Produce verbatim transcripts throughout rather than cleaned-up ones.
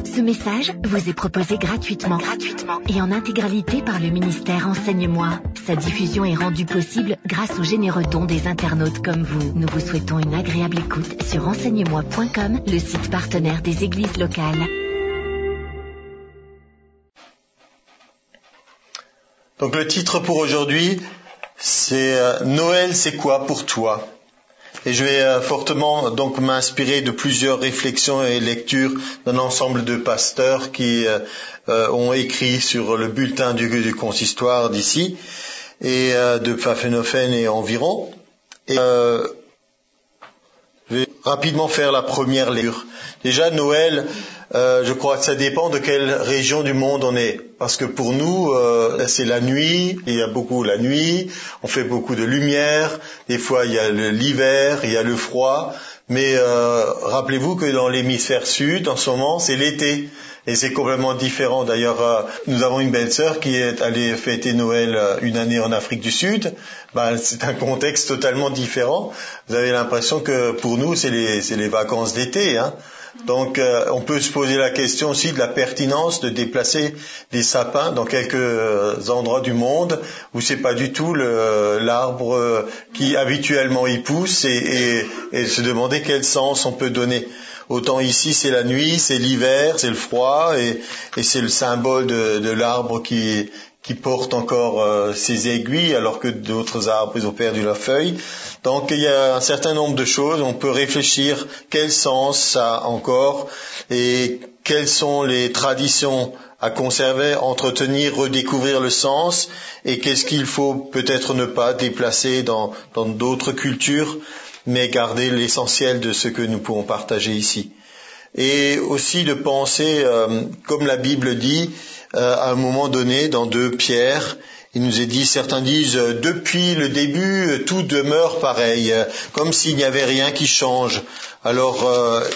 Ce message vous est proposé gratuitement, gratuitement et en intégralité par le ministère Enseigne-moi. Sa diffusion est rendue possible grâce aux généreux dons des internautes comme vous. Nous vous souhaitons une agréable écoute sur enseigne moi point com, le site partenaire des églises locales. Donc le titre pour aujourd'hui, c'est euh, Noël, c'est quoi pour toi ? Et je vais euh, fortement donc m'inspirer de plusieurs réflexions et lectures d'un ensemble de pasteurs qui euh, euh, ont écrit sur le bulletin du, du consistoire d'ici et euh, de Pfaffenhofen et environ. Et euh, je vais rapidement faire la première lecture. Déjà Noël, euh, je crois que ça dépend de quelle région du monde on est. Parce que pour nous, euh, c'est la nuit, il y a beaucoup la nuit, on fait beaucoup de lumière, des fois il y a le, l'hiver, il y a le froid, mais euh, rappelez-vous que dans l'hémisphère sud, en ce moment, c'est l'été. Et c'est complètement différent. D'ailleurs, euh, nous avons une belle-sœur qui est allée fêter Noël euh, une année en Afrique du Sud. Ben, c'est un contexte totalement différent. Vous avez l'impression que pour nous, c'est les, c'est les vacances d'été, hein. Donc, euh, on peut se poser la question aussi de la pertinence de déplacer des sapins dans quelques endroits du monde où c'est pas du tout le, l'arbre qui habituellement y pousse et, et, et se demander quel sens on peut donner. Autant ici, c'est la nuit, c'est l'hiver, c'est le froid et, et c'est le symbole de, de l'arbre qui, qui porte encore euh, ses aiguilles alors que d'autres arbres, ils ont perdu leurs feuilles. Donc, il y a un certain nombre de choses. On peut réfléchir quel sens ça a encore et quelles sont les traditions à conserver, entretenir, redécouvrir le sens et qu'est-ce qu'il faut peut-être ne pas déplacer dans, dans d'autres cultures, mais garder l'essentiel de ce que nous pouvons partager ici. Et aussi de penser, euh, comme la Bible dit, euh, à un moment donné, dans deux Pierre, il nous est dit, certains disent, euh, depuis le début, tout demeure pareil, euh, comme s'il n'y avait rien qui change. Alors, euh,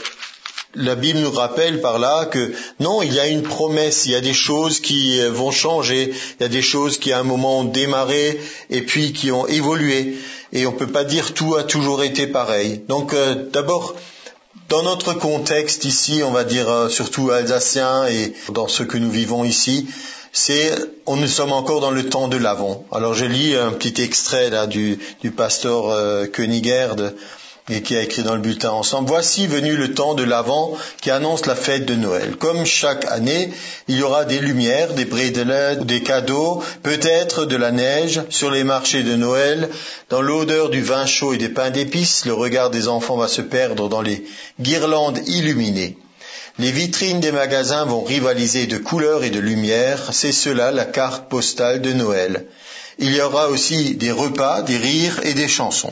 la Bible nous rappelle par là que non, il y a une promesse, il y a des choses qui vont changer, il y a des choses qui à un moment ont démarré et puis qui ont évolué. Et on ne peut pas dire tout a toujours été pareil. Donc euh, d'abord, dans notre contexte ici, on va dire euh, surtout alsacien et dans ce que nous vivons ici, c'est on nous sommes encore dans le temps de l'Avent. Alors je lis un petit extrait là du, du pasteur euh, Königherd et qui a écrit dans le bulletin ensemble. Voici venu le temps de l'Avent qui annonce la fête de Noël. Comme chaque année, il y aura des lumières, des bredelen, des cadeaux, peut-être de la neige sur les marchés de Noël. Dans l'odeur du vin chaud et des pains d'épices, le regard des enfants va se perdre dans les guirlandes illuminées. Les vitrines des magasins vont rivaliser de couleurs et de lumière. C'est cela la carte postale de Noël. Il y aura aussi des repas, des rires et des chansons.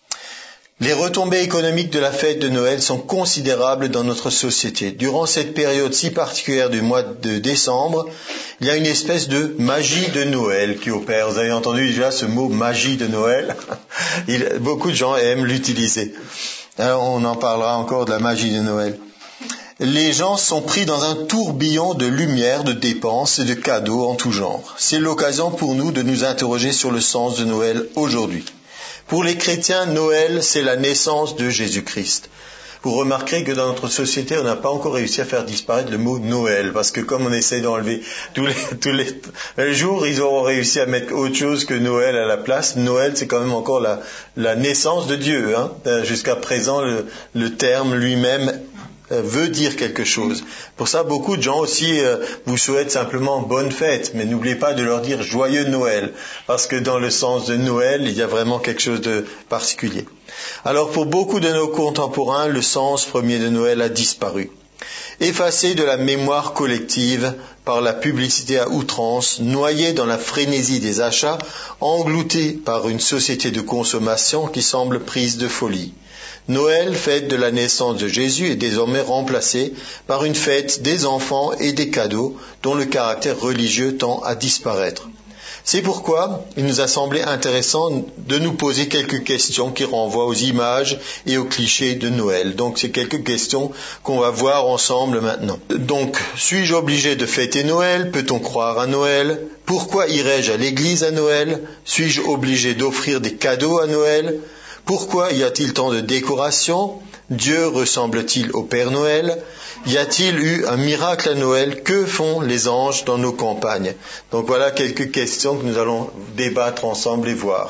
Les retombées économiques de la fête de Noël sont considérables dans notre société. Durant cette période si particulière du mois de décembre, il y a une espèce de magie de Noël qui opère. Vous avez entendu déjà ce mot magie de Noël. Il, beaucoup de gens aiment l'utiliser. Alors on en parlera encore de la magie de Noël. Les gens sont pris dans un tourbillon de lumière, de dépenses et de cadeaux en tout genre. C'est l'occasion pour nous de nous interroger sur le sens de Noël aujourd'hui. Pour les chrétiens, Noël, c'est la naissance de Jésus-Christ. Vous remarquerez que dans notre société, on n'a pas encore réussi à faire disparaître le mot Noël, parce que comme on essaie d'enlever tous les, tous les, les jours, ils auront réussi à mettre autre chose que Noël à la place. Noël, c'est quand même encore la, la naissance de Dieu, hein. Jusqu'à présent, le, le terme lui-même veut dire quelque chose. Pour ça, beaucoup de gens aussi euh, vous souhaitent simplement bonne fête, mais n'oubliez pas de leur dire joyeux Noël, parce que dans le sens de Noël, il y a vraiment quelque chose de particulier. Alors, pour beaucoup de nos contemporains, le sens premier de Noël a disparu. Effacé de la mémoire collective par la publicité à outrance, noyé dans la frénésie des achats, englouti par une société de consommation qui semble prise de folie. Noël, fête de la naissance de Jésus, est désormais remplacée par une fête des enfants et des cadeaux dont le caractère religieux tend à disparaître. C'est pourquoi il nous a semblé intéressant de nous poser quelques questions qui renvoient aux images et aux clichés de Noël. Donc, c'est quelques questions qu'on va voir ensemble maintenant. Donc, suis-je obligé de fêter Noël? Peut-on croire à Noël? Pourquoi irais-je à l'église à Noël? Suis-je obligé d'offrir des cadeaux à Noël? Pourquoi y a-t-il tant de décorations? Dieu ressemble-t-il au Père Noël? Y a-t-il eu un miracle à Noël? Que font les anges dans nos campagnes? Donc voilà quelques questions que nous allons débattre ensemble et voir.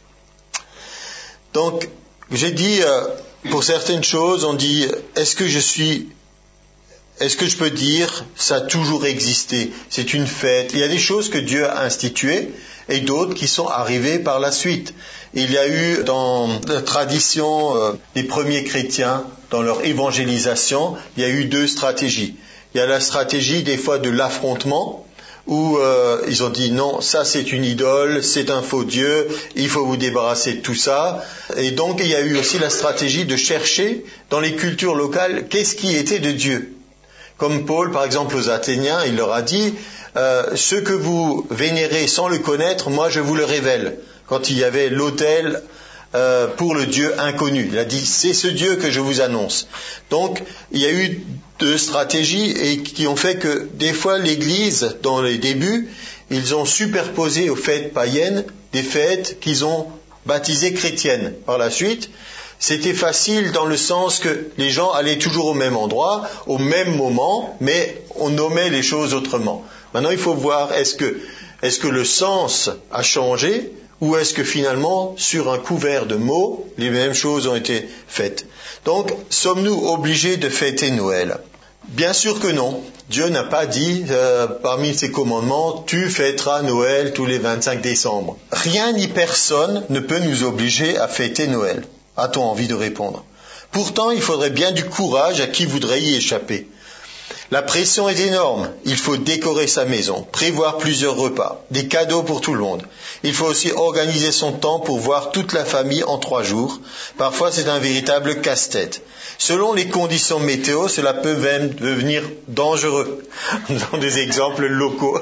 Donc, j'ai dit, euh, pour certaines choses, on dit, est-ce que je suis, est-ce que je peux dire, ça a toujours existé, c'est une fête. Il y a des choses que Dieu a instituées et d'autres qui sont arrivées par la suite. Il y a eu dans la tradition euh, des premiers chrétiens, dans leur évangélisation, il y a eu deux stratégies. Il y a la stratégie des fois de l'affrontement, où euh, ils ont dit non, ça c'est une idole, c'est un faux Dieu, il faut vous débarrasser de tout ça. Et donc il y a eu aussi la stratégie de chercher dans les cultures locales qu'est-ce qui était de Dieu. Comme Paul, par exemple, aux Athéniens, il leur a dit euh, ce que vous vénérez sans le connaître, moi je vous le révèle. Quand il y avait l'autel euh, pour le Dieu inconnu, il a dit c'est ce Dieu que je vous annonce. Donc il y a eu deux stratégies et qui ont fait que des fois l'Église, dans les débuts, ils ont superposé aux fêtes païennes des fêtes qu'ils ont baptisées chrétiennes. Par la suite, c'était facile dans le sens que les gens allaient toujours au même endroit, au même moment, mais on nommait les choses autrement. Maintenant, il faut voir, est-ce que, est-ce que le sens a changé ou est-ce que finalement, sur un couvert de mots, les mêmes choses ont été faites? Donc, sommes-nous obligés de fêter Noël? Bien sûr que non. Dieu n'a pas dit, euh, parmi ses commandements, tu fêteras Noël tous les vingt-cinq décembre. Rien ni personne ne peut nous obliger à fêter Noël. A-t-on envie de répondre? Pourtant, il faudrait bien du courage à qui voudrait y échapper. La pression est énorme. Il faut décorer sa maison, prévoir plusieurs repas, des cadeaux pour tout le monde. Il faut aussi organiser son temps pour voir toute la famille en trois jours. Parfois, c'est un véritable casse-tête. Selon les conditions météo, cela peut même devenir dangereux. Nous avons des exemples locaux.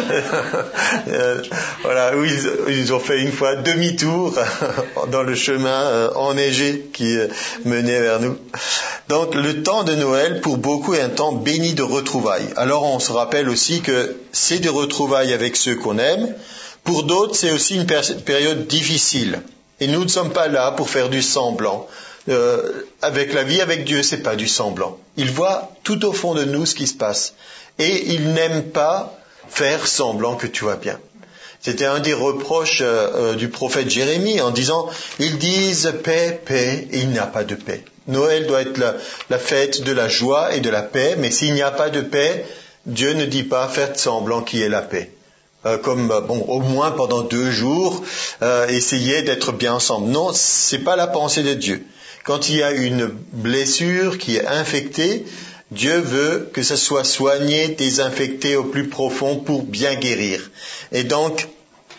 euh, voilà, où ils, ils ont fait une fois demi-tour dans le chemin euh, enneigé qui euh, menait vers nous. Donc, le temps de Noël, pour beaucoup, est un temps béni de retrouvailles. Alors, on se rappelle aussi que c'est des retrouvailles avec ceux qu'on aime. Pour d'autres, c'est aussi une période difficile. Et nous ne sommes pas là pour faire du semblant. Euh, avec la vie avec Dieu, c'est pas du semblant. Il voit tout au fond de nous ce qui se passe. Et il n'aime pas faire semblant que tu vas bien. C'était un des reproches euh, du prophète Jérémie en disant, ils disent paix, paix, et il n'y a pas de paix. Noël doit être la, la fête de la joie et de la paix, mais s'il n'y a pas de paix, Dieu ne dit pas faites semblant qu'il y ait la paix. Euh, comme, bon, au moins pendant deux jours, euh, essayez d'être bien ensemble. Non, c'est pas la pensée de Dieu. Quand il y a une blessure qui est infectée, Dieu veut que ça soit soigné, désinfecté au plus profond pour bien guérir. Et donc,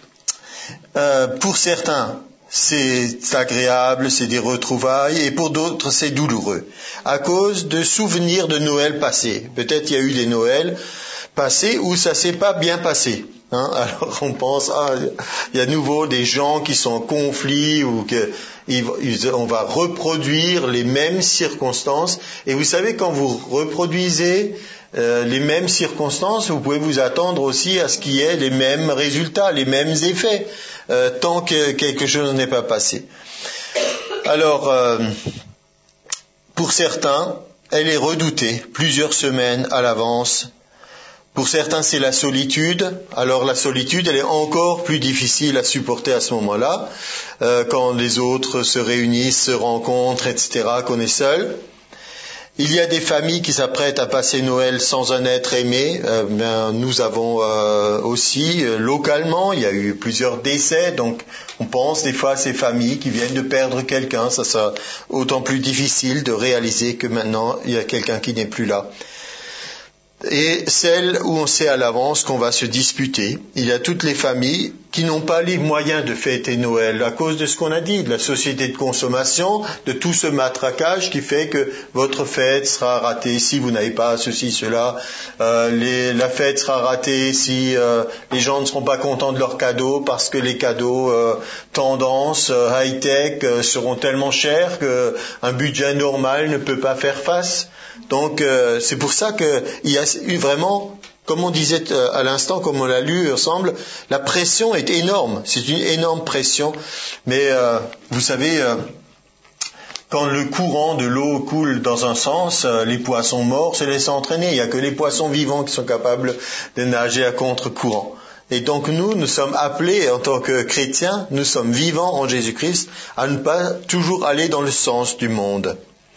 euh, pour certains, c'est agréable, c'est des retrouvailles, et pour d'autres, c'est douloureux, à cause de souvenirs de Noël passés. Peut-être il y a eu des Noëls passés où ça s'est pas bien passé. Hein? Alors on pense, ah, il y a à nouveau des gens qui sont en conflit ou que ils, ils, on va reproduire les mêmes circonstances. Et vous savez, quand vous reproduisez euh, les mêmes circonstances, vous pouvez vous attendre aussi à ce qu'il y ait les mêmes résultats, les mêmes effets, euh, tant que quelque chose n'est pas passé. Alors, euh, pour certains, elle est redoutée plusieurs semaines à l'avance. Pour certains, c'est la solitude. Alors la solitude, elle est encore plus difficile à supporter à ce moment-là, euh, quand les autres se réunissent, se rencontrent, et cetera, qu'on est seul. Il y a des familles qui s'apprêtent à passer Noël sans un être aimé. Euh, ben, nous avons euh, aussi, euh, localement, il y a eu plusieurs décès, donc on pense des fois à ces familles qui viennent de perdre quelqu'un. Ça sera autant plus difficile de réaliser que maintenant, il y a quelqu'un qui n'est plus là. Et celle où on sait à l'avance qu'on va se disputer. Il y a toutes les familles qui n'ont pas les moyens de fêter Noël à cause de ce qu'on a dit, de la société de consommation, de tout ce matraquage qui fait que votre fête sera ratée si vous n'avez pas ceci, cela. Euh, les, la fête sera ratée si euh, les gens ne seront pas contents de leurs cadeaux parce que les cadeaux euh, tendance, euh, high-tech euh, seront tellement chers qu'un budget normal ne peut pas faire face. Donc euh, c'est pour ça qu'il y a eu vraiment comme on disait à l'instant, comme on l'a lu ensemble, la pression est énorme. C'est une énorme pression. Mais euh, vous savez, euh, quand le courant de l'eau coule dans un sens, euh, les poissons morts se laissent entraîner. Il n'y a que les poissons vivants qui sont capables de nager à contre-courant. Et donc nous, nous sommes appelés en tant que chrétiens, nous sommes vivants en Jésus-Christ, à ne pas toujours aller dans le sens du monde.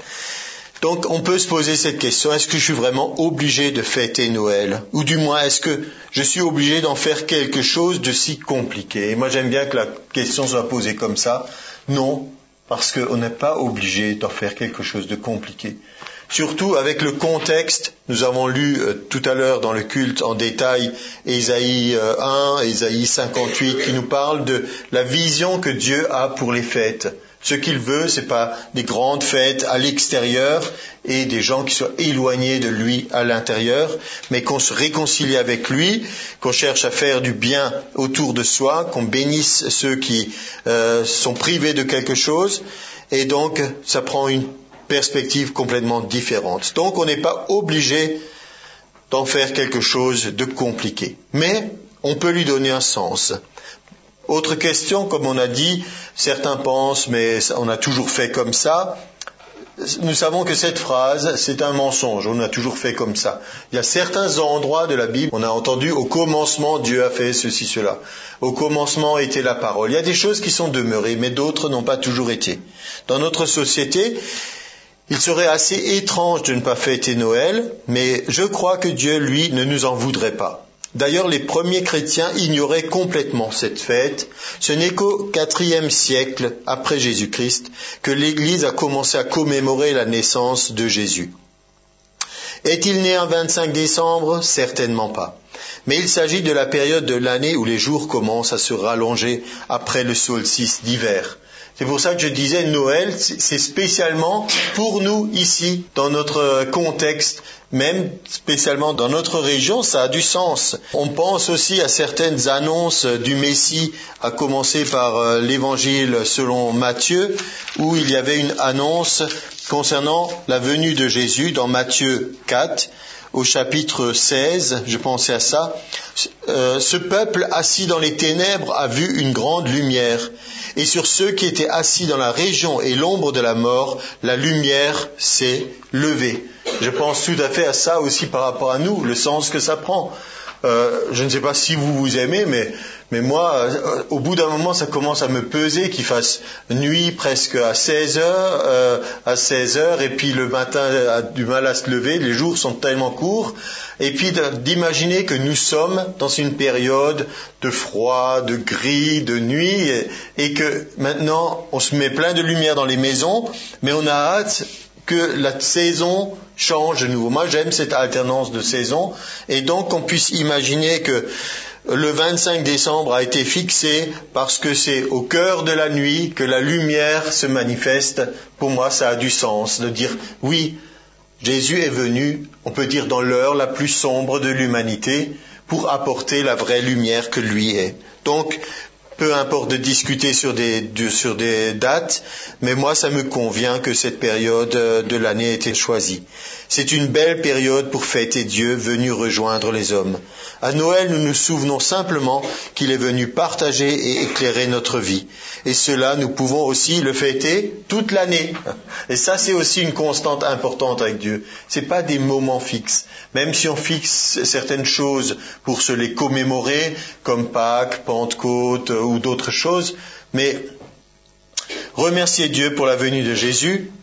Donc on peut se poser cette question, est-ce que je suis vraiment obligé de fêter Noël? Ou du moins, est-ce que je suis obligé d'en faire quelque chose de si compliqué? Et moi j'aime bien que la question soit posée comme ça. Non, parce qu'on n'est pas obligé d'en faire quelque chose de compliqué. Surtout avec le contexte, nous avons lu euh, tout à l'heure dans le culte en détail Ésaïe euh, un, Ésaïe cinquante-huit, qui nous parle de la vision que Dieu a pour les fêtes. Ce qu'il veut, c'est pas des grandes fêtes à l'extérieur et des gens qui soient éloignés de lui à l'intérieur, mais qu'on se réconcilie avec lui, qu'on cherche à faire du bien autour de soi, qu'on bénisse ceux qui euh, sont privés de quelque chose. Et donc, ça prend une perspective complètement différente. Donc, on n'est pas obligé d'en faire quelque chose de compliqué. Mais, on peut lui donner un sens. Autre question, comme on a dit, certains pensent, mais on a toujours fait comme ça. Nous savons que cette phrase, c'est un mensonge. On a toujours fait comme ça. Il y a certains endroits de la Bible, on a entendu au commencement, Dieu a fait ceci, cela. Au commencement était la parole. Il y a des choses qui sont demeurées, mais d'autres n'ont pas toujours été. Dans notre société, il serait assez étrange de ne pas fêter Noël, mais je crois que Dieu, lui, ne nous en voudrait pas. D'ailleurs, les premiers chrétiens ignoraient complètement cette fête. Ce n'est qu'au quatrième siècle, après Jésus-Christ, que l'Église a commencé à commémorer la naissance de Jésus. Est-il né un vingt-cinq décembre? Certainement pas. Mais il s'agit de la période de l'année où les jours commencent à se rallonger après le solstice d'hiver. C'est pour ça que je disais Noël, c'est spécialement pour nous ici, dans notre contexte, même spécialement dans notre région, ça a du sens. On pense aussi à certaines annonces du Messie, à commencer par l'évangile selon Matthieu, où il y avait une annonce concernant la venue de Jésus dans Matthieu quatre. Au chapitre seize, je pensais à ça, euh, ce peuple assis dans les ténèbres a vu une grande lumière, et sur ceux qui étaient assis dans la région et l'ombre de la mort, la lumière s'est levée. Je pense tout à fait à ça aussi par rapport à nous, le sens que ça prend. Euh, je ne sais pas si vous vous aimez, mais, mais moi, euh, au bout d'un moment, ça commence à me peser qu'il fasse nuit presque à seize heures, euh, à seize heures, et puis le matin a du mal à se lever, les jours sont tellement courts, et puis d'imaginer que nous sommes dans une période de froid, de gris, de nuit, et, et que maintenant, on se met plein de lumière dans les maisons, mais on a hâte que la saison change de nouveau. Moi, j'aime cette alternance de saison, et donc qu'on puisse imaginer que le vingt-cinq décembre a été fixé parce que c'est au cœur de la nuit que la lumière se manifeste. Pour moi, ça a du sens de dire, oui, Jésus est venu, on peut dire dans l'heure la plus sombre de l'humanité, pour apporter la vraie lumière que lui est. Donc, peu importe de discuter sur des, de, sur des dates, mais moi ça me convient que cette période de l'année ait été choisie. C'est une belle période pour fêter Dieu venu rejoindre les hommes. À Noël, nous nous souvenons simplement qu'il est venu partager et éclairer notre vie. Et cela, nous pouvons aussi le fêter toute l'année. Et ça, c'est aussi une constante importante avec Dieu. C'est pas des moments fixes. Même si on fixe certaines choses pour se les commémorer, comme Pâques, Pentecôte ou d'autres choses, mais remercier Dieu pour la venue de Jésus,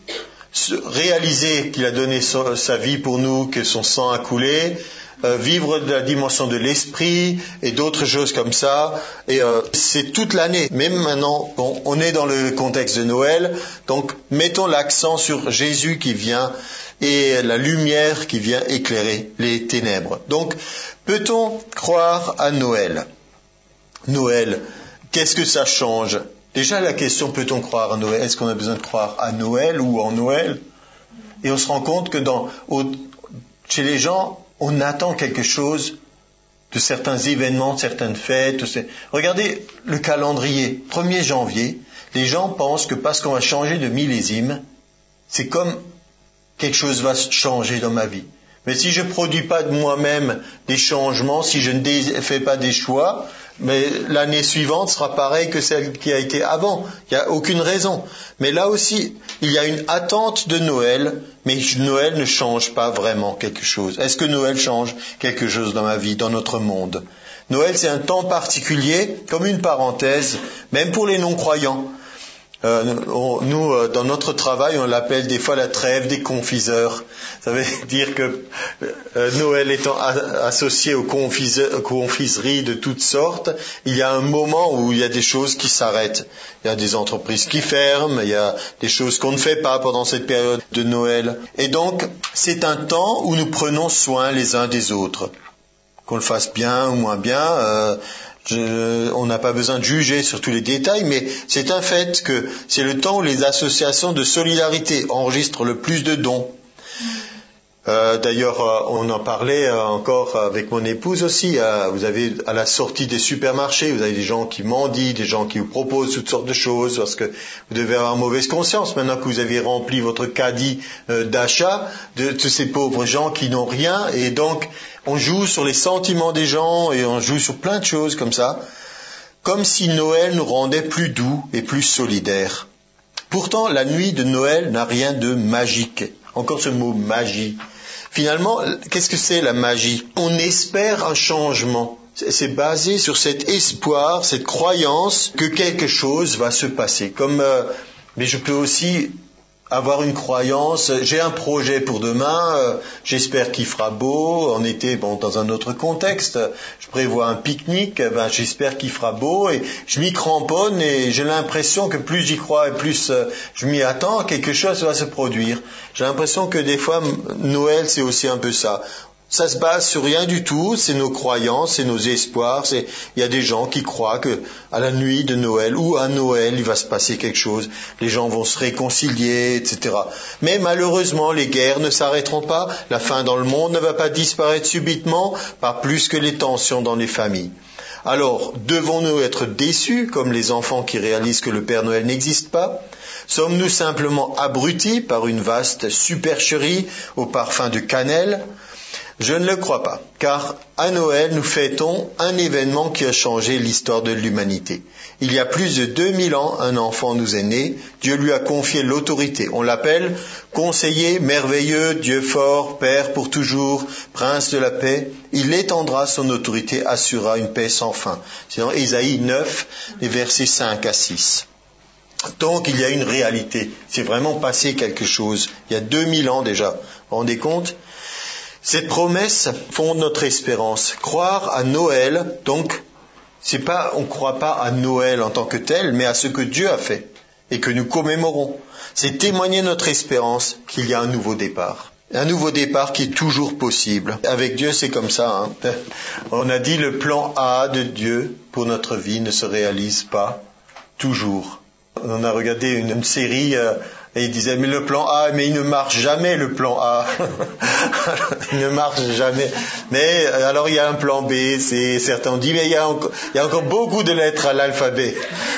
réaliser qu'il a donné sa vie pour nous, que son sang a coulé, euh, vivre de la dimension de l'esprit et d'autres choses comme ça. Et euh, c'est toute l'année. Même maintenant, bon, on est dans le contexte de Noël, donc mettons l'accent sur Jésus qui vient et la lumière qui vient éclairer les ténèbres. Donc, peut-on croire à Noël? Noël, qu'est-ce que ça change? Déjà, la question, peut-on croire à Noël? Est-ce qu'on a besoin de croire à Noël ou en Noël? Et on se rend compte que dans, au, chez les gens, on attend quelque chose de certains événements, de certaines fêtes. Regardez le calendrier. premier janvier, les gens pensent que parce qu'on va changer de millésime, c'est comme quelque chose va changer dans ma vie. Mais si je ne produis pas de moi-même des changements, si je ne fais pas des choix, mais l'année suivante sera pareille que celle qui a été avant. Il n'y a aucune raison. Mais là aussi, il y a une attente de Noël, mais Noël ne change pas vraiment quelque chose. Est-ce que Noël change quelque chose dans ma vie, dans notre monde ? Noël, c'est un temps particulier, comme une parenthèse, même pour les non-croyants. Euh, on, nous, euh, dans notre travail, on l'appelle des fois la trêve des confiseurs. Ça veut dire que euh, Noël étant a, associé aux, aux confiseries de toutes sortes, il y a un moment où il y a des choses qui s'arrêtent. Il y a des entreprises qui ferment, il y a des choses qu'on ne fait pas pendant cette période de Noël. Et donc, c'est un temps où nous prenons soin les uns des autres. Qu'on le fasse bien ou moins bien, euh, je, on n'a pas besoin de juger sur tous les détails, mais c'est un fait que c'est le temps où les associations de solidarité enregistrent le plus de dons. Euh, d'ailleurs, euh, on en parlait euh, encore avec mon épouse aussi. Euh, vous avez à la sortie des supermarchés, vous avez des gens qui mendient, des gens qui vous proposent toutes sortes de choses parce que vous devez avoir mauvaise conscience maintenant que vous avez rempli votre caddie euh, d'achat de tous ces pauvres gens qui n'ont rien. Et donc, on joue sur les sentiments des gens et on joue sur plein de choses comme ça, comme si Noël nous rendait plus doux et plus solidaires. Pourtant, la nuit de Noël n'a rien de magique. Encore ce mot magie. Finalement, qu'est-ce que c'est la magie ? On espère un changement. C'est basé sur cet espoir, cette croyance que quelque chose va se passer. Comme, euh, mais je peux aussi avoir une croyance. J'ai un projet pour demain. Euh, j'espère qu'il fera beau. En été, bon, dans un autre contexte, je prévois un pique-nique. Ben, j'espère qu'il fera beau et je m'y cramponne et j'ai l'impression que plus j'y crois et plus euh, je m'y attends, quelque chose va se produire. J'ai l'impression que des fois, Noël, c'est aussi un peu ça. Ça se base sur rien du tout, c'est nos croyances, c'est nos espoirs. C'est... Il y a des gens qui croient que à la nuit de Noël ou à Noël, il va se passer quelque chose. Les gens vont se réconcilier, et cetera. Mais malheureusement, les guerres ne s'arrêteront pas. La faim dans le monde ne va pas disparaître subitement, pas plus que les tensions dans les familles. Alors, devons-nous être déçus, comme les enfants qui réalisent que le Père Noël n'existe pas ? Sommes-nous simplement abrutis par une vaste supercherie au parfum de cannelle ? Je ne le crois pas, car à Noël, nous fêtons un événement qui a changé l'histoire de l'humanité. Il y a plus de deux mille ans, un enfant nous est né, Dieu lui a confié l'autorité. On l'appelle conseiller merveilleux, Dieu fort, Père pour toujours, Prince de la paix. Il étendra son autorité, assurera une paix sans fin. C'est dans Ésaïe neuf, les versets cinq à six. Donc il y a une réalité, c'est vraiment passé quelque chose. Il y a deux mille ans déjà, vous vous rendez compte ? Cette promesse fonde notre espérance. Croire à Noël, donc, c'est pas, on ne croit pas à Noël en tant que tel, mais à ce que Dieu a fait et que nous commémorons. C'est témoigner notre espérance qu'il y a un nouveau départ. Un nouveau départ qui est toujours possible. Avec Dieu, c'est comme ça. Hein. On a dit le plan A de Dieu pour notre vie ne se réalise pas toujours. On a regardé une, une série euh, et il disait mais le plan A, mais il ne marche jamais le plan A. Il ne marche jamais. Mais alors il y a un plan B, c'est certains ont dit mais il y a encore, il y a encore beaucoup de lettres à l'alphabet.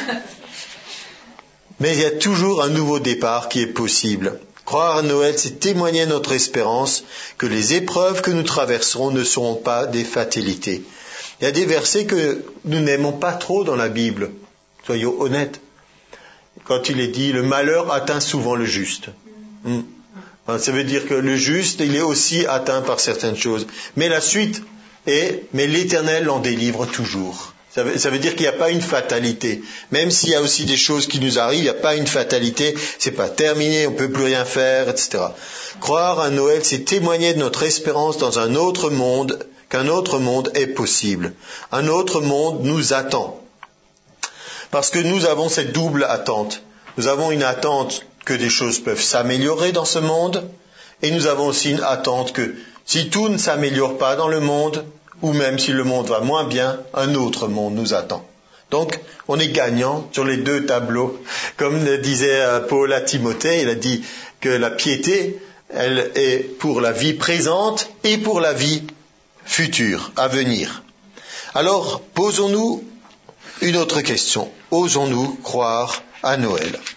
Mais il y a toujours un nouveau départ qui est possible. Croire à Noël, c'est témoigner notre espérance que les épreuves que nous traverserons ne seront pas des fatalités. Il y a des versets que nous n'aimons pas trop dans la Bible. Soyons honnêtes. Quand il est dit, le malheur atteint souvent le juste. Hmm. Ça veut dire que le juste, il est aussi atteint par certaines choses. Mais la suite est, mais l'Éternel l'en délivre toujours. Ça veut, ça veut dire qu'il n'y a pas une fatalité. Même s'il y a aussi des choses qui nous arrivent, il n'y a pas une fatalité. C'est pas terminé, on ne peut plus rien faire, et cetera. Croire à Noël, c'est témoigner de notre espérance dans un autre monde, qu'un autre monde est possible. Un autre monde nous attend. Parce que nous avons cette double attente. Nous avons une attente que des choses peuvent s'améliorer dans ce monde, et nous avons aussi une attente que si tout ne s'améliore pas dans le monde, ou même si le monde va moins bien, un autre monde nous attend. Donc, on est gagnant sur les deux tableaux. Comme le disait Paul à Timothée, il a dit que la piété, elle est pour la vie présente et pour la vie future, à venir. Alors, posons-nous une autre question. Osons-nous croire à Noël ?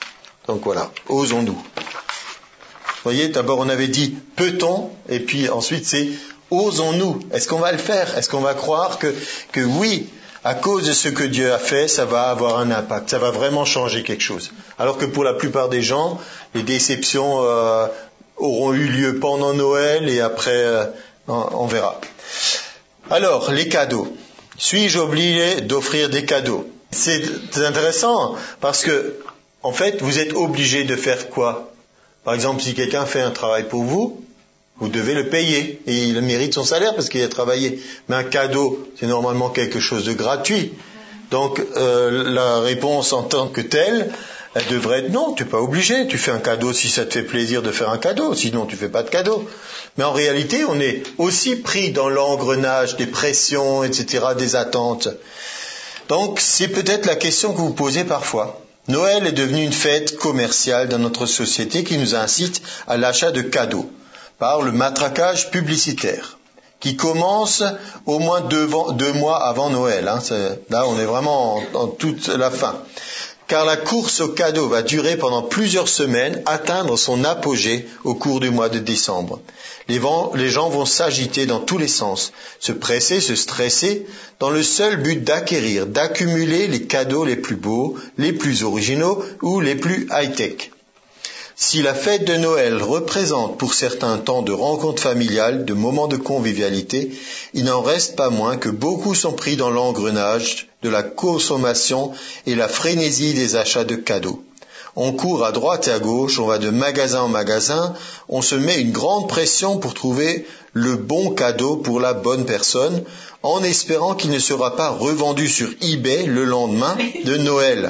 Donc voilà, osons-nous. voyez, d'abord on avait dit peut-on, et puis ensuite c'est osons-nous. Est-ce qu'on va le faire? Est-ce qu'on va croire que, que oui, à cause de ce que Dieu a fait, ça va avoir un impact, ça va vraiment changer quelque chose. Alors que pour la plupart des gens, les déceptions euh, auront eu lieu pendant Noël et après, euh, on, on verra. Alors, les cadeaux. Suis-je obligé d'offrir des cadeaux? C'est intéressant parce que, en fait, vous êtes obligé de faire quoi? Par exemple, si quelqu'un fait un travail pour vous, vous devez le payer et il mérite son salaire parce qu'il a travaillé. Mais un cadeau, c'est normalement quelque chose de gratuit. Donc, euh, la réponse en tant que telle, elle devrait être non, tu n'es pas obligé. Tu fais un cadeau si ça te fait plaisir de faire un cadeau, sinon tu ne fais pas de cadeau. Mais en réalité, on est aussi pris dans l'engrenage des pressions, et cetera, des attentes. Donc, c'est peut-être la question que vous posez parfois. Noël est devenu une fête commerciale dans notre société qui nous incite à l'achat de cadeaux par le matraquage publicitaire qui commence au moins deux, deux mois avant Noël. Hein. Là, on est vraiment en, en toute la fin. Car la course aux cadeaux va durer pendant plusieurs semaines, atteindre son apogée au cours du mois de décembre. Les, vents, les gens vont s'agiter dans tous les sens, se presser, se stresser, dans le seul but d'acquérir, d'accumuler les cadeaux les plus beaux, les plus originaux ou les plus high-tech. Si la fête de Noël représente pour certains un temps de rencontre familiale, de moments de convivialité, il n'en reste pas moins que beaucoup sont pris dans l'engrenage de la consommation et la frénésie des achats de cadeaux. On court à droite et à gauche, on va de magasin en magasin, on se met une grande pression pour trouver le bon cadeau pour la bonne personne, en espérant qu'il ne sera pas revendu sur eBay le lendemain de Noël.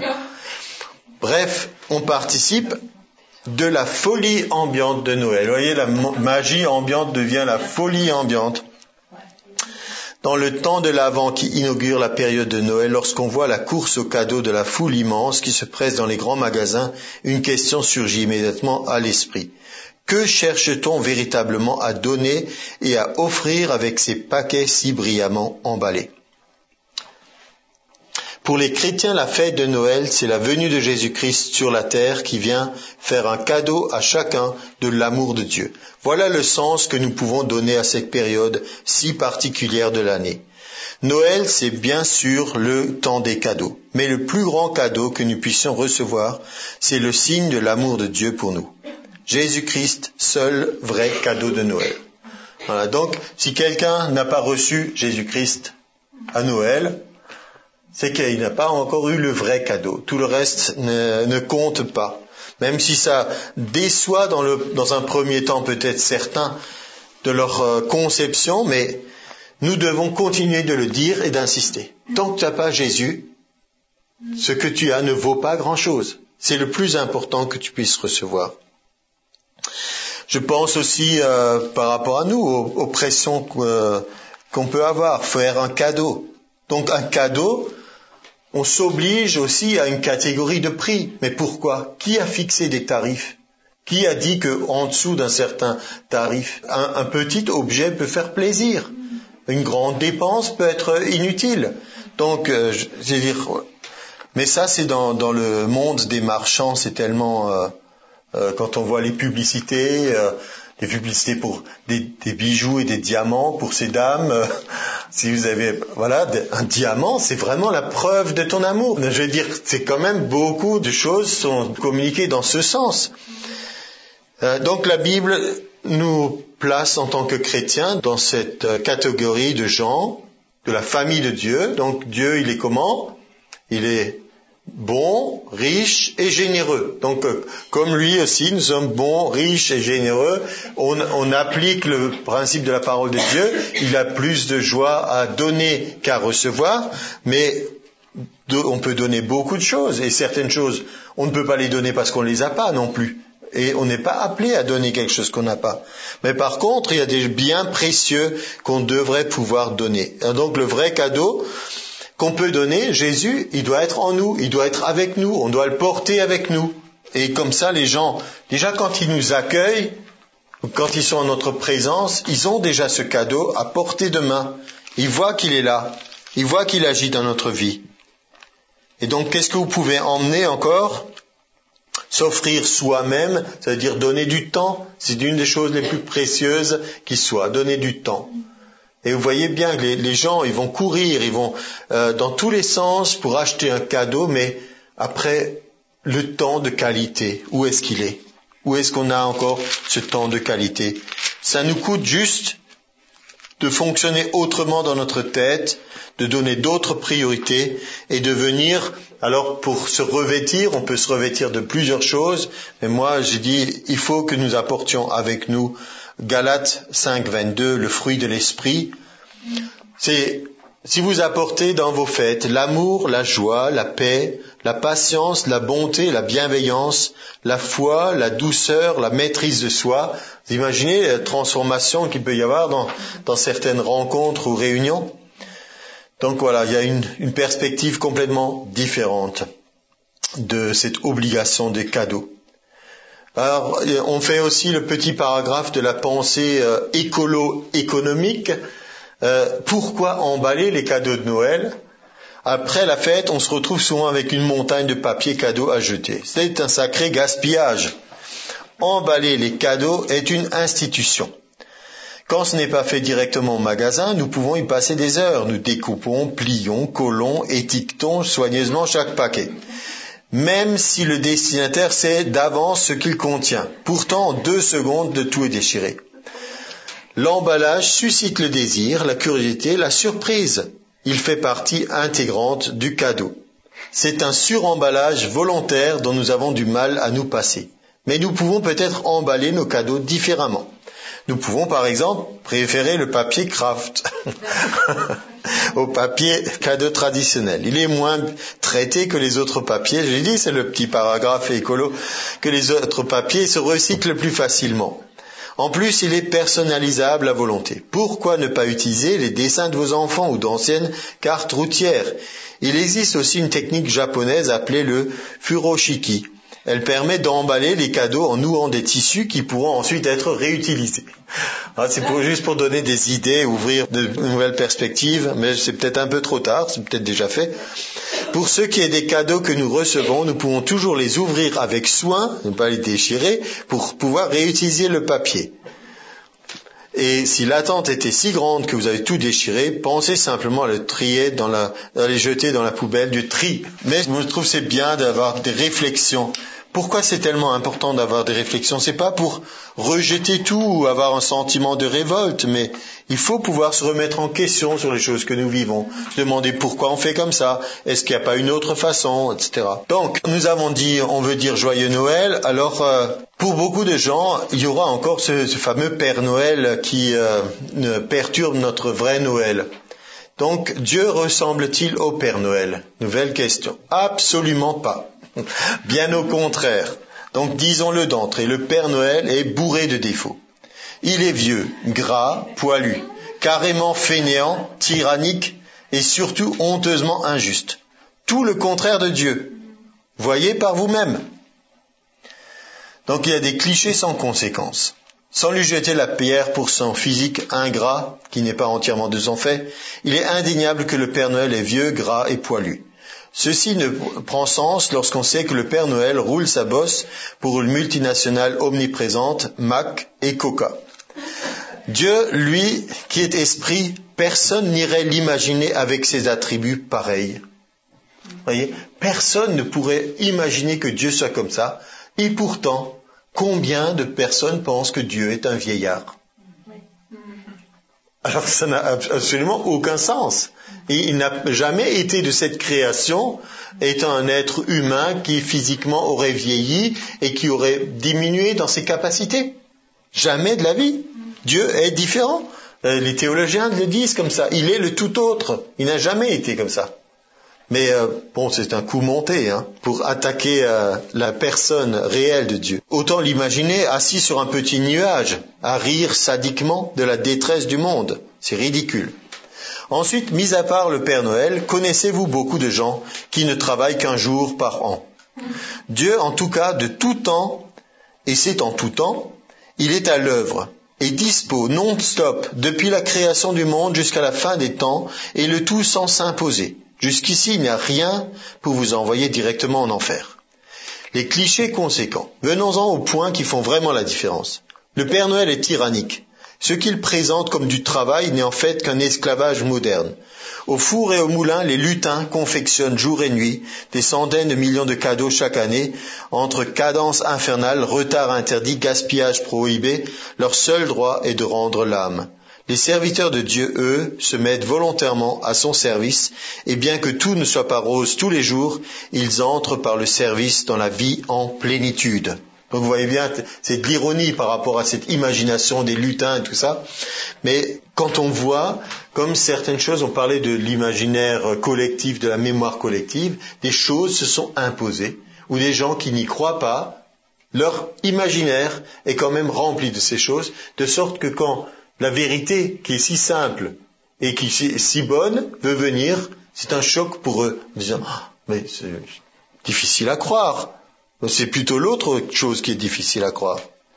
Bref, on participe de la folie ambiante de Noël. Vous voyez, la magie ambiante devient la folie ambiante. Dans le temps de l'Avent qui inaugure la période de Noël, lorsqu'on voit la course aux cadeaux de la foule immense qui se presse dans les grands magasins, une question surgit immédiatement à l'esprit. Que cherche-t-on véritablement à donner et à offrir avec ces paquets si brillamment emballés? Pour les chrétiens, la fête de Noël, c'est la venue de Jésus-Christ sur la terre qui vient faire un cadeau à chacun de l'amour de Dieu. Voilà le sens que nous pouvons donner à cette période si particulière de l'année. Noël, c'est bien sûr le temps des cadeaux, mais le plus grand cadeau que nous puissions recevoir, c'est le signe de l'amour de Dieu pour nous. Jésus-Christ, seul vrai cadeau de Noël. Voilà, donc, si quelqu'un n'a pas reçu Jésus-Christ à Noël, c'est qu'il n'a pas encore eu le vrai cadeau. Tout le reste ne, ne compte pas. Même si ça déçoit dans, le, dans un premier temps peut-être certains de leur euh, conception, mais nous devons continuer de le dire et d'insister. Tant que tu n'as pas Jésus, ce que tu as ne vaut pas grand-chose. C'est le plus important que tu puisses recevoir. Je pense aussi euh, par rapport à nous, aux, aux pressions euh, qu'on peut avoir, faire un cadeau. Donc un cadeau, on s'oblige aussi à une catégorie de prix. Mais pourquoi? Qui a fixé des tarifs? Qui a dit qu'en dessous d'un certain tarif, un, un petit objet peut faire plaisir? Une grande dépense peut être inutile. Donc, euh, je, je veux dire, mais ça, c'est dans, dans le monde des marchands, c'est tellement... Euh, euh, quand on voit les publicités... Euh, des publicités pour des, des bijoux et des diamants pour ces dames. Euh, si vous avez, voilà, un diamant, c'est vraiment la preuve de ton amour. Je veux dire, c'est quand même beaucoup de choses sont communiquées dans ce sens. Euh, donc la Bible nous place en tant que chrétiens dans cette catégorie de gens, de la famille de Dieu. Donc Dieu, il est comment? Il est bon, riche et généreux. Donc, euh, comme lui aussi, nous sommes bons, riches et généreux. On, on applique le principe de la parole de Dieu. Il a plus de joie à donner qu'à recevoir, mais de, on peut donner beaucoup de choses. Et certaines choses, on ne peut pas les donner parce qu'on les a pas non plus. Et on n'est pas appelé à donner quelque chose qu'on n'a pas. Mais par contre, il y a des biens précieux qu'on devrait pouvoir donner. Et donc, le vrai cadeau qu'on peut donner, Jésus, il doit être en nous, il doit être avec nous, on doit le porter avec nous. Et comme ça, les gens, déjà quand ils nous accueillent, quand ils sont en notre présence, ils ont déjà ce cadeau à portée de main. Ils voient qu'il est là, ils voient qu'il agit dans notre vie. Et donc, qu'est-ce que vous pouvez emmener encore? S'offrir soi-même, ça veut dire donner du temps. C'est une des choses les plus précieuses qui soit, donner du temps. Et vous voyez bien que les, les gens, ils vont courir, ils vont euh, dans tous les sens pour acheter un cadeau, mais après, le temps de qualité, où est-ce qu'il est? Où est-ce qu'on a encore ce temps de qualité? Ça nous coûte juste de fonctionner autrement dans notre tête, de donner d'autres priorités et de venir, alors pour se revêtir, on peut se revêtir de plusieurs choses, mais moi j'ai dit, il faut que nous apportions avec nous Galates cinq vingt-deux, le fruit de l'esprit. C'est, si vous apportez dans vos fêtes l'amour, la joie, la paix, la patience, la bonté, la bienveillance, la foi, la douceur, la maîtrise de soi, vous imaginez la transformation qu'il peut y avoir dans, dans certaines rencontres ou réunions? Donc voilà, il y a une, une perspective complètement différente de cette obligation des cadeaux. Alors, on fait aussi le petit paragraphe de la pensée euh, écolo-économique. Euh, pourquoi emballer les cadeaux de Noël? Après la fête, on se retrouve souvent avec une montagne de papier cadeau à jeter. C'est un sacré gaspillage. Emballer les cadeaux est une institution. Quand ce n'est pas fait directement au magasin, nous pouvons y passer des heures. Nous découpons, plions, collons, étiquetons soigneusement chaque paquet. Même si le destinataire sait d'avance ce qu'il contient. Pourtant, en deux secondes, de tout est déchiré. L'emballage suscite le désir, la curiosité, la surprise. Il fait partie intégrante du cadeau. C'est un suremballage volontaire dont nous avons du mal à nous passer. Mais nous pouvons peut-être emballer nos cadeaux différemment. Nous pouvons par exemple préférer le papier craft au papier cadeau traditionnel. Il est moins traité que les autres papiers. Je l'ai dit, c'est le petit paragraphe écolo, que les autres papiers se recyclent plus facilement. En plus, il est personnalisable à volonté. Pourquoi ne pas utiliser les dessins de vos enfants ou d'anciennes cartes routières? Il existe aussi une technique japonaise appelée le furoshiki. Elle permet d'emballer les cadeaux en nouant des tissus qui pourront ensuite être réutilisés. Alors, c'est pour, juste pour donner des idées, ouvrir de nouvelles perspectives, mais c'est peut-être un peu trop tard, c'est peut-être déjà fait. Pour ce qui est des cadeaux que nous recevons, nous pouvons toujours les ouvrir avec soin, ne pas les déchirer, pour pouvoir réutiliser le papier. Et si l'attente était si grande que vous avez tout déchiré, pensez simplement à le trier dans la, à les jeter dans la poubelle du tri. Mais je trouve que c'est bien d'avoir des réflexions. Pourquoi c'est tellement important d'avoir des réflexions? C'est pas pour rejeter tout ou avoir un sentiment de révolte, mais il faut pouvoir se remettre en question sur les choses que nous vivons. Demander pourquoi on fait comme ça, est-ce qu'il n'y a pas une autre façon, et cetera. Donc, nous avons dit, on veut dire joyeux Noël, alors euh, pour beaucoup de gens, il y aura encore ce, ce fameux Père Noël qui euh, perturbe notre vrai Noël. Donc, Dieu ressemble-t-il au Père Noël? Nouvelle question. Absolument pas. Bien au contraire. Donc disons-le d'entrée, le Père Noël est bourré de défauts. Il est vieux, gras, poilu, carrément fainéant, tyrannique et surtout honteusement injuste. Tout le contraire de Dieu. Voyez par vous-même. Donc il y a des clichés sans conséquence. Sans lui jeter la pierre pour son physique ingrat, qui n'est pas entièrement de son fait, il est indéniable que le Père Noël est vieux, gras et poilu. Ceci ne prend sens lorsqu'on sait que le Père Noël roule sa bosse pour une multinationale omniprésente, Mac et Coca. Dieu, lui, qui est esprit, personne n'irait l'imaginer avec ses attributs pareils. Voyez, personne ne pourrait imaginer que Dieu soit comme ça. Et pourtant, combien de personnes pensent que Dieu est un vieillard? Alors ça n'a absolument aucun sens. Et il n'a jamais été de cette création étant un être humain qui physiquement aurait vieilli et qui aurait diminué dans ses capacités. Jamais de la vie. Dieu est différent. Les théologiens le disent comme ça. Il est le tout autre. Il n'a jamais été comme ça. Mais euh, bon, c'est un coup monté hein, pour attaquer euh, la personne réelle de Dieu. Autant l'imaginer assis sur un petit nuage, à rire sadiquement de la détresse du monde. C'est ridicule. Ensuite, mis à part le Père Noël, connaissez-vous beaucoup de gens qui ne travaillent qu'un jour par an? Dieu, en tout cas, de tout temps, et c'est en tout temps, il est à l'œuvre et dispo non-stop depuis la création du monde jusqu'à la fin des temps, et le tout sans s'imposer. Jusqu'ici, il n'y a rien pour vous envoyer directement en enfer. Les clichés conséquents. Venons-en aux points qui font vraiment la différence. Le Père Noël est tyrannique. Ce qu'il présente comme du travail n'est en fait qu'un esclavage moderne. Au four et au moulin, les lutins confectionnent jour et nuit des centaines de millions de cadeaux chaque année, entre cadences infernales, retards interdits, gaspillage prohibé. Leur seul droit est de rendre l'âme. Les serviteurs de Dieu, eux, se mettent volontairement à son service, et bien que tout ne soit pas rose tous les jours, ils entrent par le service dans la vie en plénitude. Donc vous voyez bien, c'est de l'ironie par rapport à cette imagination des lutins et tout ça. Mais quand on voit, comme certaines choses, on parlait de l'imaginaire collectif, de la mémoire collective, des choses se sont imposées, ou des gens qui n'y croient pas, leur imaginaire est quand même rempli de ces choses, de sorte que quand la vérité, qui est si simple et qui est si bonne, veut venir, c'est un choc pour eux, en disant ah, « mais c'est difficile à croire ». C'est plutôt l'autre chose qui est difficile à croire.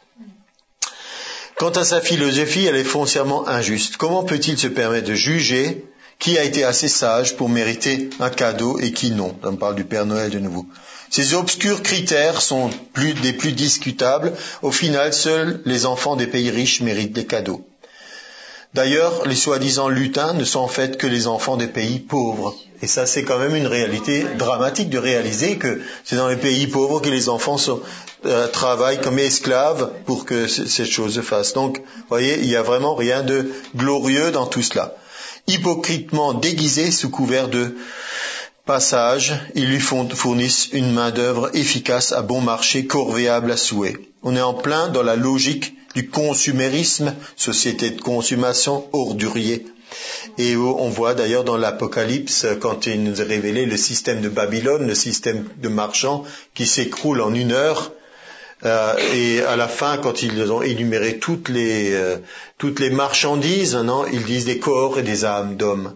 Quant à sa philosophie, elle est foncièrement injuste. Comment peut-il se permettre de juger qui a été assez sage pour mériter un cadeau et qui non? On parle du Père Noël de nouveau. Ces obscurs critères sont plus, des plus discutables. Au final, seuls les enfants des pays riches méritent des cadeaux. D'ailleurs, les soi-disant lutins ne sont en fait que les enfants des pays pauvres. Et ça, c'est quand même une réalité dramatique de réaliser que c'est dans les pays pauvres que les enfants sont, euh, travaillent comme esclaves pour que c- cette chose se fasse. Donc, vous voyez, il n'y a vraiment rien de glorieux dans tout cela. Hypocritement déguisés sous couvert de passage, ils lui fournissent une main-d'œuvre efficace à bon marché, corvéable à souhait. On est en plein dans la logique du consumérisme, société de consommation, ordurier. Et on voit d'ailleurs dans l'Apocalypse, quand il nous est révélé le système de Babylone, le système de marchands qui s'écroule en une heure, euh, et à la fin, quand ils ont énuméré toutes les, euh, toutes les marchandises, non, ils disent des corps et des âmes d'hommes.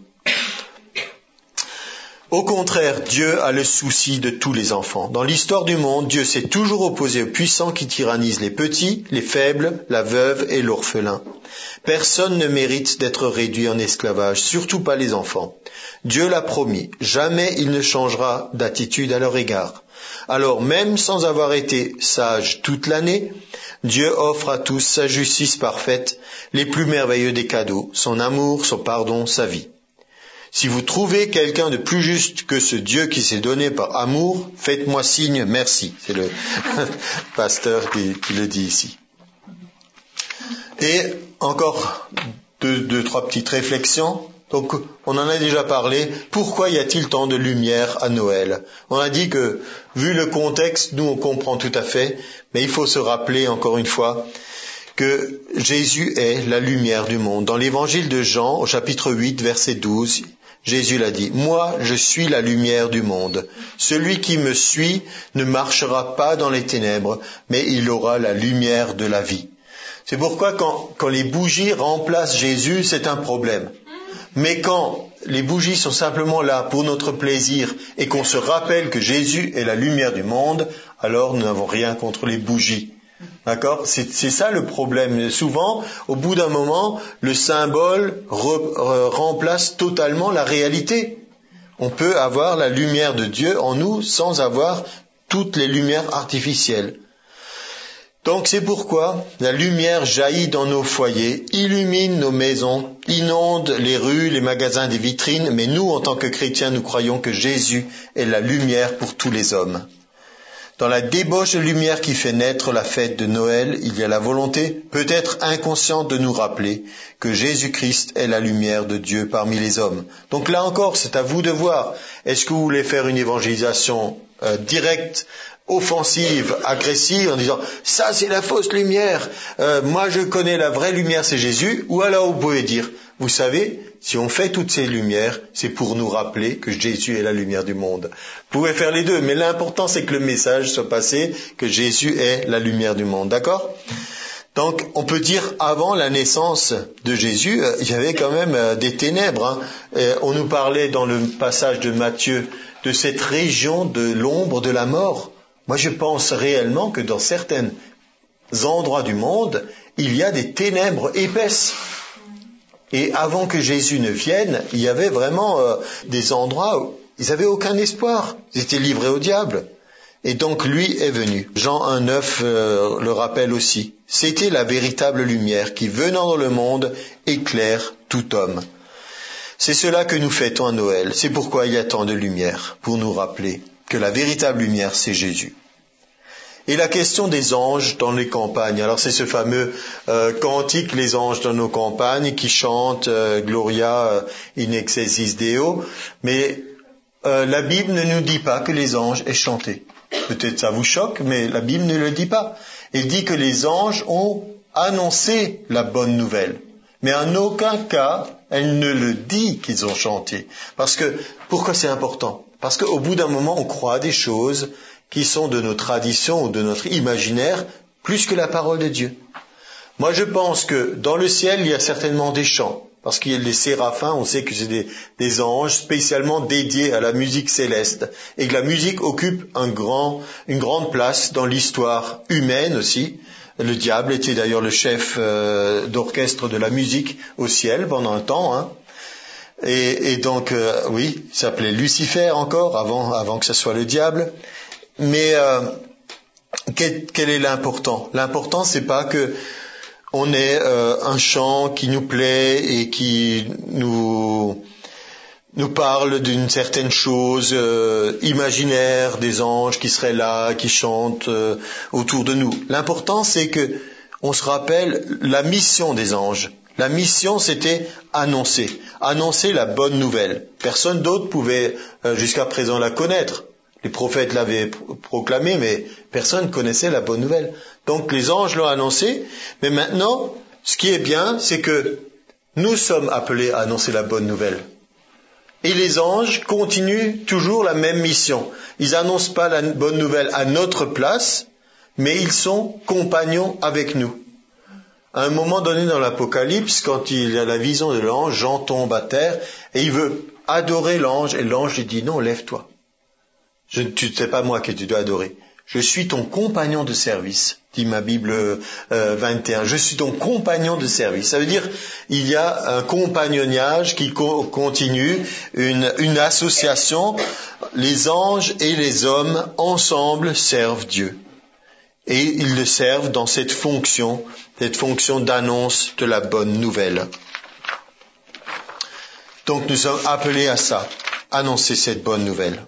Au contraire, Dieu a le souci de tous les enfants. Dans l'histoire du monde, Dieu s'est toujours opposé aux puissants qui tyrannisent les petits, les faibles, la veuve et l'orphelin. Personne ne mérite d'être réduit en esclavage, surtout pas les enfants. Dieu l'a promis, jamais il ne changera d'attitude à leur égard. Alors même sans avoir été sage toute l'année, Dieu offre à tous sa justice parfaite, les plus merveilleux des cadeaux, son amour, son pardon, sa vie. Si vous trouvez quelqu'un de plus juste que ce Dieu qui s'est donné par amour, faites-moi signe, merci. C'est le pasteur qui, qui le dit ici. Et encore deux, deux, trois petites réflexions. Donc, on en a déjà parlé. Pourquoi y a-t-il tant de lumière à Noël? On a dit que, vu le contexte, nous on comprend tout à fait, mais il faut se rappeler encore une fois que Jésus est la lumière du monde. Dans l'évangile de Jean, au chapitre huit, verset douze, Jésus l'a dit, « Moi, je suis la lumière du monde. Celui qui me suit ne marchera pas dans les ténèbres, mais il aura la lumière de la vie. » C'est pourquoi quand, quand les bougies remplacent Jésus, c'est un problème. Mais quand les bougies sont simplement là pour notre plaisir et qu'on se rappelle que Jésus est la lumière du monde, alors nous n'avons rien contre les bougies. D'accord ? C'est, c'est ça le problème. Souvent, au bout d'un moment, le symbole re, re, remplace totalement la réalité. On peut avoir la lumière de Dieu en nous sans avoir toutes les lumières artificielles. Donc c'est pourquoi la lumière jaillit dans nos foyers, illumine nos maisons, inonde les rues, les magasins, des vitrines, mais nous, en tant que chrétiens, nous croyons que Jésus est la lumière pour tous les hommes. Dans la débauche de lumière qui fait naître la fête de Noël, il y a la volonté, peut-être inconsciente, de nous rappeler que Jésus-Christ est la lumière de Dieu parmi les hommes. Donc là encore, c'est à vous de voir. Est-ce que vous voulez faire une évangélisation euh, directe, offensive, agressive, en disant « ça c'est la fausse lumière, euh, moi je connais la vraie lumière, c'est Jésus », ou alors vous pouvez dire « vous savez, si on fait toutes ces lumières, c'est pour nous rappeler que Jésus est la lumière du monde ». Vous pouvez faire les deux, mais l'important c'est que le message soit passé, que Jésus est la lumière du monde, d'accord ? Donc, on peut dire, avant la naissance de Jésus, euh, il y avait quand même euh, des ténèbres. Hein. Euh, on nous parlait dans le passage de Matthieu de cette région de l'ombre de la mort. Moi, je pense réellement que dans certains endroits du monde, il y a des ténèbres épaisses. Et avant que Jésus ne vienne, il y avait vraiment euh, des endroits où ils n'avaient aucun espoir. Ils étaient livrés au diable. Et donc lui est venu. Jean un neuf euh, le rappelle aussi. C'était la véritable lumière qui, venant dans le monde, éclaire tout homme. C'est cela que nous fêtons à Noël. C'est pourquoi il y a tant de lumière, pour nous rappeler que la véritable lumière, c'est Jésus. Et la question des anges dans les campagnes. Alors c'est ce fameux euh, cantique, les anges dans nos campagnes, qui chantent euh, Gloria in excelsis Deo. Mais euh, la Bible ne nous dit pas que les anges aient chanté. Peut-être ça vous choque, mais la Bible ne le dit pas. Elle dit que les anges ont annoncé la bonne nouvelle. Mais en aucun cas, elle ne le dit qu'ils ont chanté. Parce que, pourquoi c'est important? Parce qu'au bout d'un moment, on croit à des choses qui sont de nos traditions ou de notre imaginaire, plus que la parole de Dieu. Moi, je pense que dans le ciel, il y a certainement des chants. Parce qu'il y a les séraphins, on sait que c'est des, des anges spécialement dédiés à la musique céleste. Et que la musique occupe un grand, une grande place dans l'histoire humaine aussi. Le diable était d'ailleurs le chef euh, d'orchestre de la musique au ciel pendant un temps. Hein. Et, et donc, euh, oui, il s'appelait Lucifer encore, avant, avant que ce soit le diable. Mais euh, quel, quel est l'important? L'important, c'est pas que on ait euh, un chant qui nous plaît et qui nous nous parle d'une certaine chose euh, imaginaire, des anges qui seraient là, qui chantent euh, autour de nous. L'important, c'est que on se rappelle la mission des anges. La mission, c'était annoncer, annoncer la bonne nouvelle. Personne d'autre pouvait euh, jusqu'à présent la connaître. Les prophètes l'avaient proclamé, mais personne ne connaissait la bonne nouvelle. Donc les anges l'ont annoncé, mais maintenant, ce qui est bien, c'est que nous sommes appelés à annoncer la bonne nouvelle. Et les anges continuent toujours la même mission. Ils n'annoncent pas la bonne nouvelle à notre place, mais ils sont compagnons avec nous. À un moment donné dans l'Apocalypse, quand il y a la vision de l'ange, Jean tombe à terre, et il veut adorer l'ange, et l'ange lui dit, non, lève-toi. Je, tu ne sais pas moi que tu dois adorer. Je suis ton compagnon de service, dit ma Bible euh, vingt et un. Je suis ton compagnon de service. Ça veut dire il y a un compagnonnage qui co- continue, une, une association. Les anges et les hommes ensemble servent Dieu. Et ils le servent dans cette fonction, cette fonction d'annonce de la bonne nouvelle. Donc nous sommes appelés à ça, annoncer cette bonne nouvelle.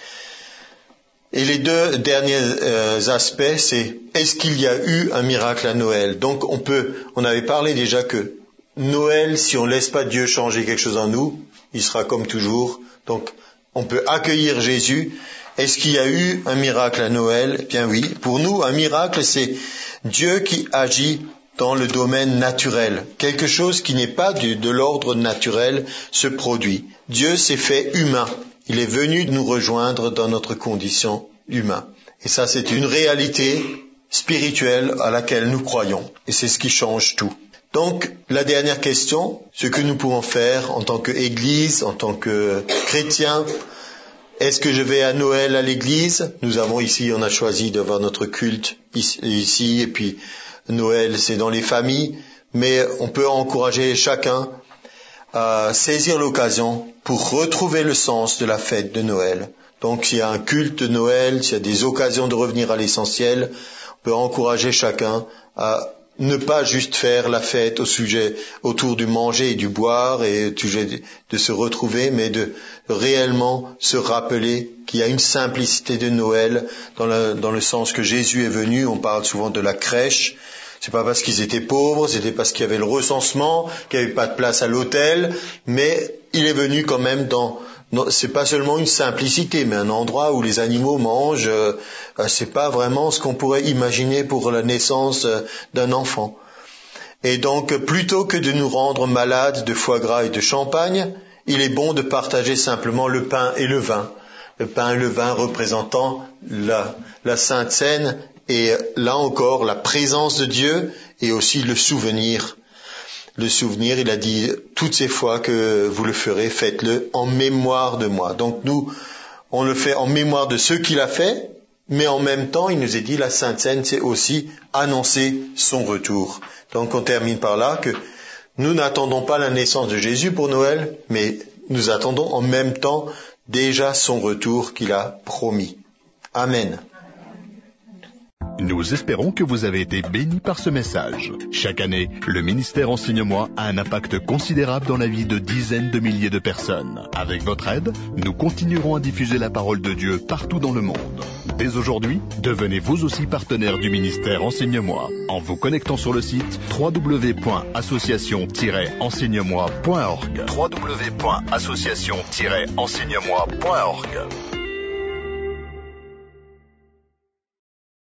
Et les deux derniers euh, aspects, c'est est-ce qu'il y a eu un miracle à Noël? Donc on peut, on avait parlé déjà que Noël, si on ne laisse pas Dieu changer quelque chose en nous, il sera comme toujours. Donc on peut accueillir Jésus. Est-ce qu'il y a eu un miracle à Noël? Bien oui. Pour nous, un miracle, c'est Dieu qui agit dans le domaine naturel. Quelque chose qui n'est pas de, de l'ordre naturel se produit. Dieu s'est fait humain. Il est venu nous rejoindre dans notre condition humaine. Et ça, c'est une réalité spirituelle à laquelle nous croyons. Et c'est ce qui change tout. Donc, la dernière question, ce que nous pouvons faire en tant qu'Église, en tant que chrétiens, est-ce que je vais à Noël à l'église? Nous avons ici, on a choisi d'avoir notre culte ici, et puis Noël, c'est dans les familles. Mais on peut encourager chacun à saisir l'occasion pour retrouver le sens de la fête de Noël. Donc s'il y a un culte de Noël, s'il y a des occasions de revenir à l'essentiel, on peut encourager chacun à ne pas juste faire la fête au sujet autour du manger et du boire et au sujet de se retrouver, mais de réellement se rappeler qu'il y a une simplicité de Noël dans le, dans le sens que Jésus est venu. On parle souvent de la crèche. C'est pas parce qu'ils étaient pauvres, c'était parce qu'il y avait le recensement, qu'il n'y avait pas de place à l'hôtel, mais il est venu quand même dans, non, c'est pas seulement une simplicité, mais un endroit où les animaux mangent, euh, c'est pas vraiment ce qu'on pourrait imaginer pour la naissance euh, d'un enfant. Et donc, plutôt que de nous rendre malades de foie gras et de champagne, il est bon de partager simplement le pain et le vin. Le pain et le vin représentant la, la Sainte Seine, et là encore, la présence de Dieu et aussi le souvenir. Le souvenir, il a dit, toutes ces fois que vous le ferez, faites-le en mémoire de moi. Donc nous, on le fait en mémoire de ce qu'il a fait, mais en même temps, il nous est dit, la Sainte Seine, c'est aussi annoncer son retour. Donc on termine par là que nous n'attendons pas la naissance de Jésus pour Noël, mais nous attendons en même temps déjà son retour qu'il a promis. Amen. Nous espérons que vous avez été bénis par ce message. Chaque année, le ministère Enseigne-moi a un impact considérable dans la vie de dizaines de milliers de personnes. Avec votre aide, nous continuerons à diffuser la parole de Dieu partout dans le monde. Dès aujourd'hui, devenez vous aussi partenaire du ministère Enseigne-moi en vous connectant sur le site w w w point association tiret enseigne moi point org. w w w point association tiret enseigne moi point org.